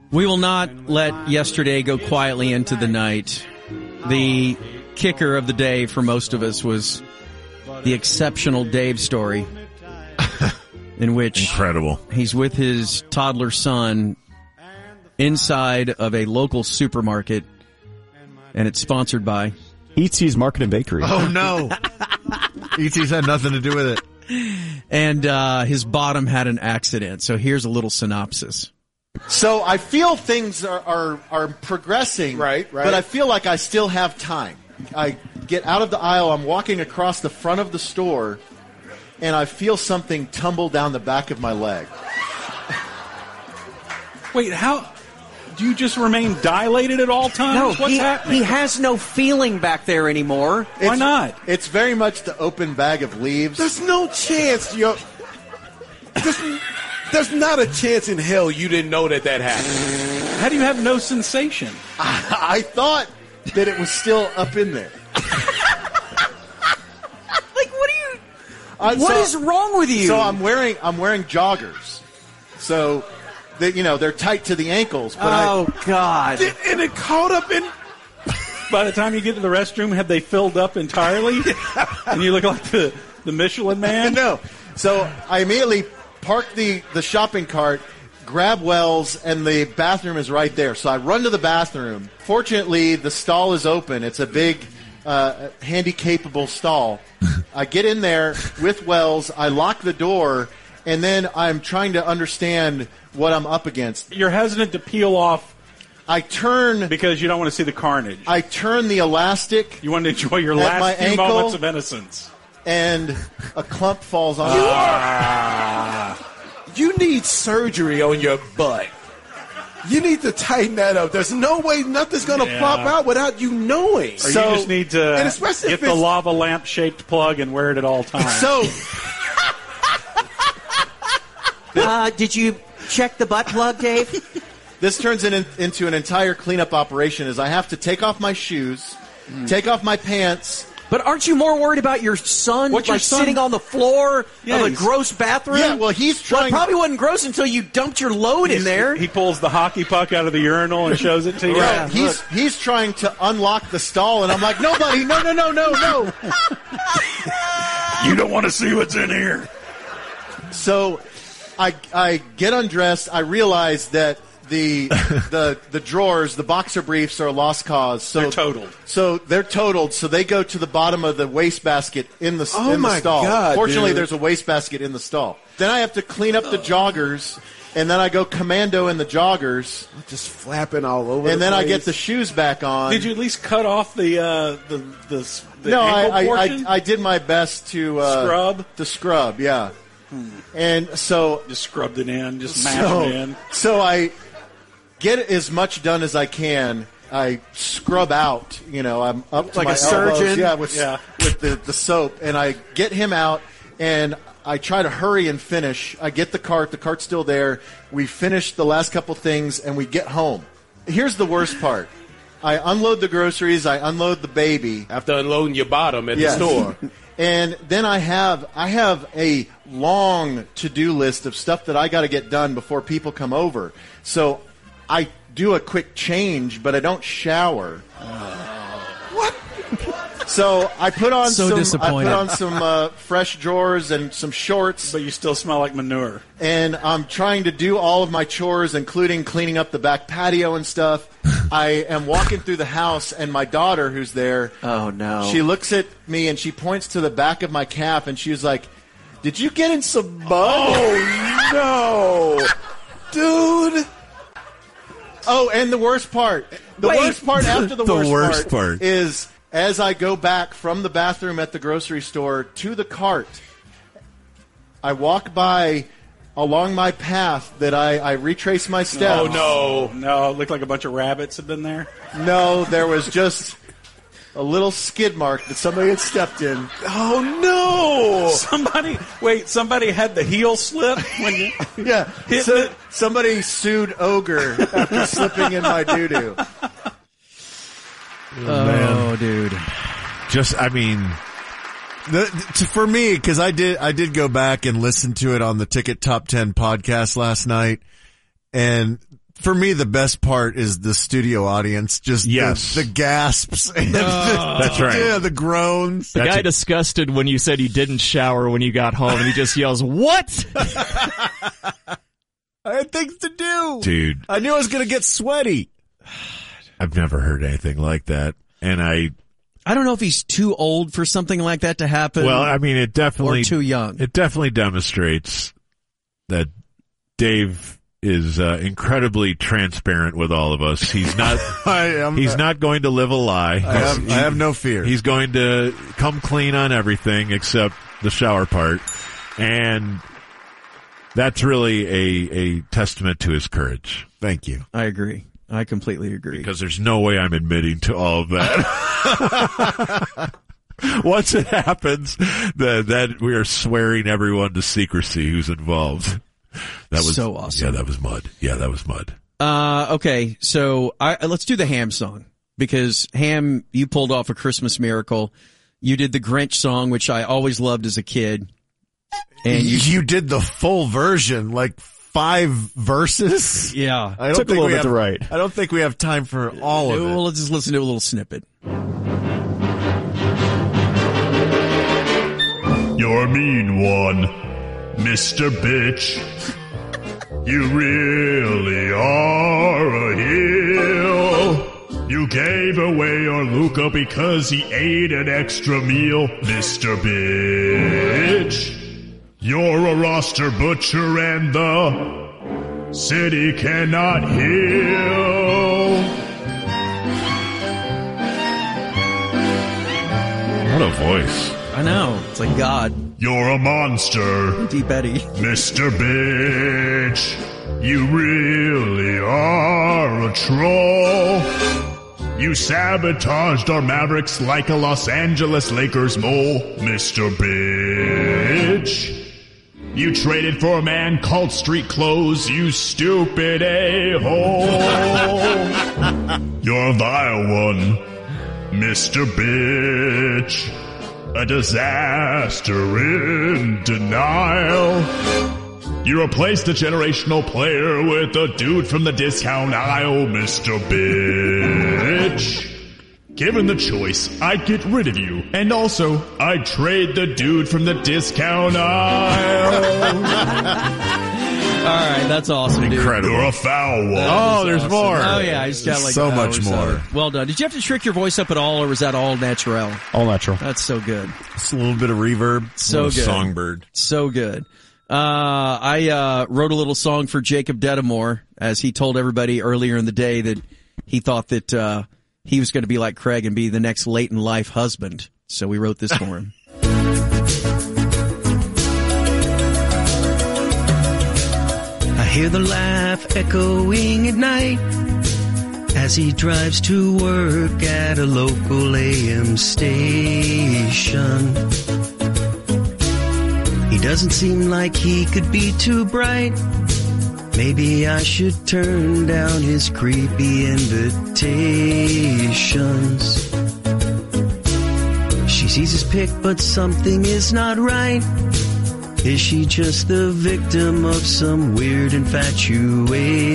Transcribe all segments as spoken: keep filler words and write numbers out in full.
We will not let yesterday go quietly into the night. The kicker of the day for most of us was the exceptional Dave story, in which incredible he's with his toddler son inside of a local supermarket, and it's sponsored by E T C's Market and Bakery. Oh, no. E T's had nothing to do with it. And uh, his bottom had an accident. So here's a little synopsis. So I feel things are, are, are progressing, right, right. but I feel like I still have time. I get out of the aisle, I'm walking across the front of the store, and I feel something tumble down the back of my leg. Wait, how... Do you just remain dilated at all times? No, What's he, happening? he has no feeling back there anymore. Why It's- not? It's very much the open bag of leaves. There's no chance, yo. There's, there's not a chance in hell you didn't know that that happened. How do you have no sensation? I, I thought that it was still up in there. Like, what are you... Uh, What so- is wrong with you? So I'm wearing I'm wearing joggers. So that you know they're tight to the ankles. But oh, God. And it caught up in... By the time you get to the restroom, have they filled up entirely? And you look like the, the Michelin I Man? no. So I immediately park the, the shopping cart, grab Wells, and the bathroom is right there. So I run to the bathroom. Fortunately, the stall is open. It's a big, uh, handy-capable stall. I get in there with Wells. I lock the door, and then I'm trying to understand what I'm up against. You're hesitant to peel off I turn because you don't want to see the carnage. I turn the elastic, You want to enjoy your At my last few ankle. moments of innocence. and a clump falls on You me. are... You need surgery on your butt. You need to tighten that up. There's no way nothing's going to Yeah. plop out without you knowing. Or So- you just need to and especially get if the it's- lava lamp-shaped plug and wear it at all times. So Uh, did you check the butt plug, Dave? this turns in, into an entire cleanup operation as I have to take off my shoes, take off my pants. But aren't you more worried about your son, What's your like son- sitting on the floor Yeah, of a he's- gross bathroom? Yeah, well, he's Well, trying. it probably wasn't gross until you dumped your load in there. He pulls the hockey puck out of the urinal and shows it to you. Right, he's he's trying to unlock the stall, and I'm like, nobody, no, no, no, no, no. You don't want to see what's in here. So I I get undressed. I realize that the the the drawers, the boxer briefs, are a lost cause. So They're totaled. So they're totaled. So they go to the bottom of the wastebasket in the Oh in the my stall. God, Fortunately, dude. there's a wastebasket in the stall. Then I have to clean up the joggers, and then I go commando in the joggers, Just flapping all over and the then I place. get the shoes back on. Did you at least cut off the uh, the the, the no, ankle I, I, portion? I I did my best to uh, Scrub? to scrub, yeah. And so just scrubbed it in, just mashed so, it in. so I get as much done as I can. I scrub out, you know, I'm up to Like my a surgeon? elbows, yeah, with Yeah. with the, the soap, and I get him out, and I try to hurry and finish. I get the cart, the cart's still there. We finish the last couple things, and we get home. Here's the worst part. I unload the groceries, I unload the baby. After unloading your bottom at Yes. the store. And then I have I have a long to-do list of stuff that I got to get done before people come over. So I do a quick change, but I don't shower. What? So I put on So some I disappointed. put on some uh, fresh drawers and some shorts, But you still smell like manure. and I'm trying to do all of my chores, including cleaning up the back patio and stuff. I am walking through the house, and my daughter, who's there, Oh, no. she looks at me and she points to the back of my calf, and she was like, "Did you get in some mud?" Oh, no. Dude. Oh, and the worst part, the Wait. worst part after the, The worst, worst part. is as I go back from the bathroom at the grocery store to the cart, I walk by along my path that I, I retrace my steps. Oh, no. No, it looked like a bunch of rabbits had been there. No, there was just a little skid mark that somebody had stepped in. Oh, no. Somebody, wait, somebody had the heel slip when you. Yeah, Hitting so, it. somebody sued Ogre after slipping in my doo-doo. Oh, dude. Just, I mean, the, to, for me, because I did, I did go back and listen to it on the Ticket Top Ten podcast last night, and For me, the best part is the studio audience. Just Yes. the, the gasps. And That's right. Yeah, the groans. The That's guy a- disgusted when you said you didn't shower when you got home, and he just yells, "What?" I had things to do. Dude, I knew I was going to get sweaty. I've never heard anything like that. And I, I don't know if he's too old for something like that to happen. well, I mean, it definitely, or too young. it definitely demonstrates that Dave is uh, incredibly transparent with all of us. He's not, I am. he's not going to live a lie. I have, I have no fear. He's going to come clean on everything except the shower part. And that's really a, a testament to his courage. Thank you. I agree. I completely agree. Because there's no way I'm admitting to all of that. Once it happens, that that we are swearing everyone to secrecy who's involved. That was So awesome. Yeah, that was mud. Yeah, that was mud. Uh, okay, so I, let's do the Ham song, because Ham, you pulled off a Christmas miracle. You did the Grinch song, which I always loved as a kid. And you, you, you did the full version, like five verses. yeah. I don't Took a think little we bit have, to write. I don't think we have time for all of Well, it. let's just listen to a little snippet. You're a mean one, Mister Bitch. You really are a heel. You gave away your Luca because he ate an extra meal, Mister Bitch. You're a roster butcher and the city cannot heal. What a voice. I know. It's like God. You're a monster, Deep Eddie. Mister Bitch. You really are a troll. You sabotaged our Mavericks like a Los Angeles Lakers mole, Mister Bitch. You traded for a man called Street Clothes, you stupid a-hole. You're a vile one, Mister Bitch. A disaster in denial. You replaced the generational player with a dude from the discount aisle, Mister Bitch. Given the choice, I'd get rid of you. And also, I'd trade the dude from the discount aisle. All right, that's awesome, dude. Incredible. You're a foul one. Oh, there's more. Oh, yeah, I just got like So much hours more. of it. Well done. Did you have to trick your voice up at all, or was that all natural? All natural. That's so good. Just a little bit of reverb. So Little good. Songbird. So good. Uh, I uh, wrote a little song for Jacob Dedamore, as he told everybody earlier in the day that he thought that uh, he was going to be like Craig and be the next late in life husband. So we wrote this for him. I hear the laugh echoing at night as he drives to work at a local A M station. He doesn't seem like he could be too bright. Maybe I should turn down his creepy invitations. She sees his pic, but something is not right. Is she just the victim of some weird infatuation?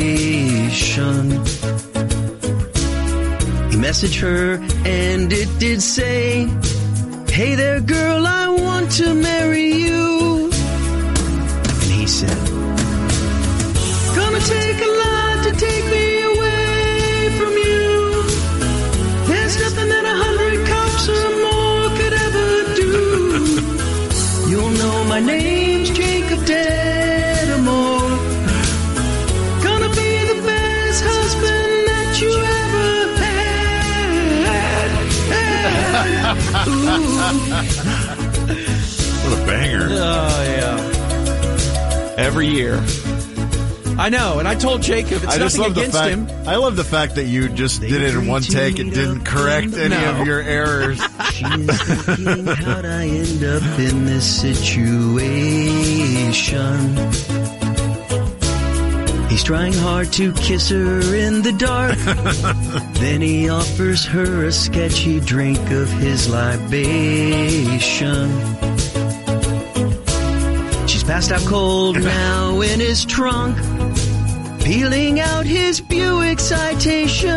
He messaged her and it did say, "Hey there girl, I want to marry you." And he said, "Gonna take a lot to take me away from you. There's nothing that a hundred cups or more could ever do. You'll know my name's Jacob Dedamore. Gonna be the best husband that you ever had." had. What a banger. Oh, yeah. Every year. I know, and I told Jacob it's I just nothing love the against fact. him. I love the fact that you just did it in one take and didn't correct any No. of your errors. She is thinking, how'd I end up in this situation? He's trying hard to kiss her in the dark. Then he offers her a sketchy drink of his libation. She's passed out cold now in his trunk. peeling out his Buick Citation.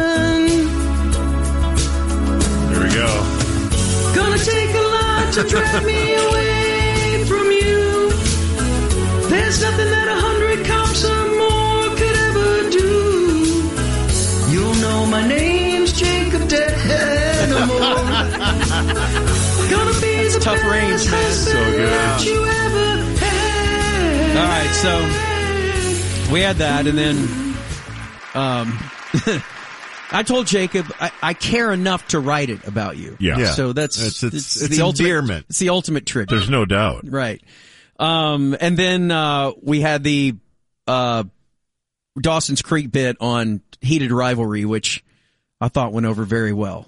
There we go. Gonna take a lot to drive me away from you. There's nothing that a hundred cops or more could ever do. You'll know my name's Jacob Denimore. Gonna be the tough range, man. So good. You ever had. All right, so we had that, and then um, I told Jacob I, I care enough to write it about you. Yeah. yeah. So that's it's, it's, it's, it's the endearment. ultimate. It's the ultimate tribute. There's no doubt. Right. Um, and then uh, we had the uh, Dawson's Creek bit on heated rivalry, which I thought went over very well.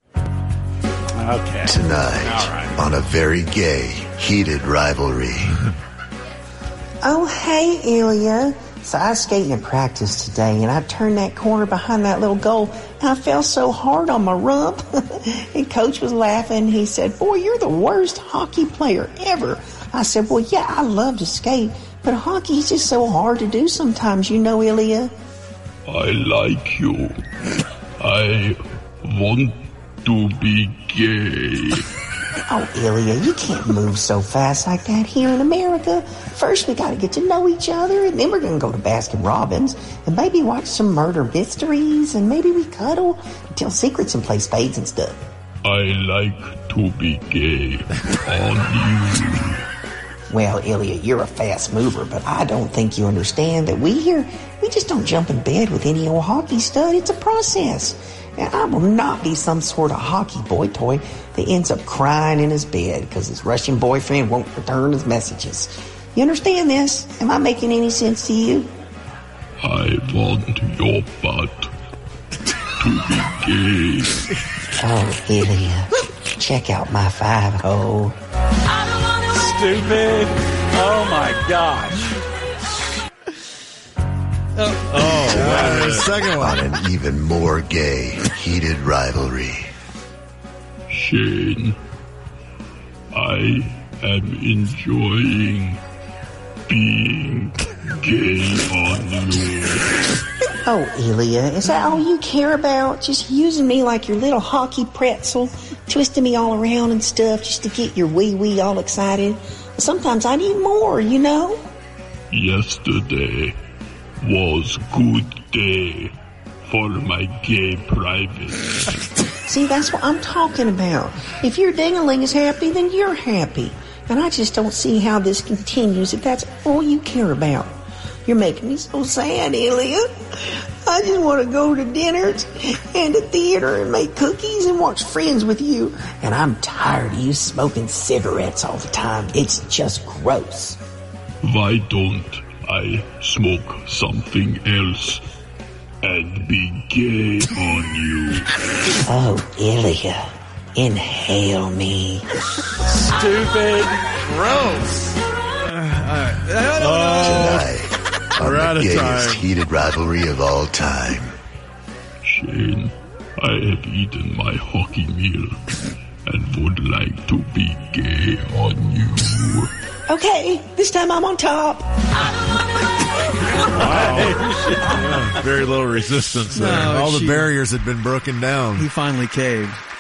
Okay. Tonight, right. on a very gay, heated rivalry. Oh, hey, Ilya. So I was skating in practice today, and I turned that corner behind that little goal, and I fell so hard on my rump. And Coach was laughing. He said, boy, you're the worst hockey player ever. I said, well, yeah, I love to skate, but hockey's just so hard to do sometimes, you know, Ilya. I like you. I want to be gay. Oh, Ilya, you can't move so fast like that here in America. First, we got to get to know each other, and then we're going to go to Baskin Robbins and maybe watch some murder mysteries, and maybe we cuddle and tell secrets and play spades and stuff. I like to be gay on you. Well, Ilya, you're a fast mover, but I don't think you understand that we here, we just don't jump in bed with any old hockey stud. It's a process. And I will not be some sort of hockey boy toy that ends up crying in his bed because his Russian boyfriend won't return his messages. You understand this? Am I making any sense to you? I want your butt to be gay. Oh, Ilya, check out my five hole. Stupid. Oh, my gosh. Oh, wow. Second one. On an even more gay, heated rivalry. Shane, I am enjoying being gay on you. Oh, Ilya, is that all you care about? Just using me like your little hockey pretzel, twisting me all around and stuff just to get your wee-wee all excited? Sometimes I need more, you know? Yesterday was good day for my gay private. See, that's what I'm talking about. If your ding-a-ling is happy, then you're happy. And I just don't see how this continues if that's all you care about. You're making me so sad, Ilya. I just want to go to dinners and to theater and make cookies and watch Friends with you. And I'm tired of you smoking cigarettes all the time. It's just gross. Why don't I smoke something else and be gay on you? Oh, Ilya, inhale me. Stupid. Gross. Oh, Tonight, on we're out the of gayest time. heated rivalry of all time. Shane, I have eaten my hockey meal and would like to be gay on you. Okay, this time I'm on top. Wow. Very little resistance there. No, All the she- barriers had been broken down. He finally caved.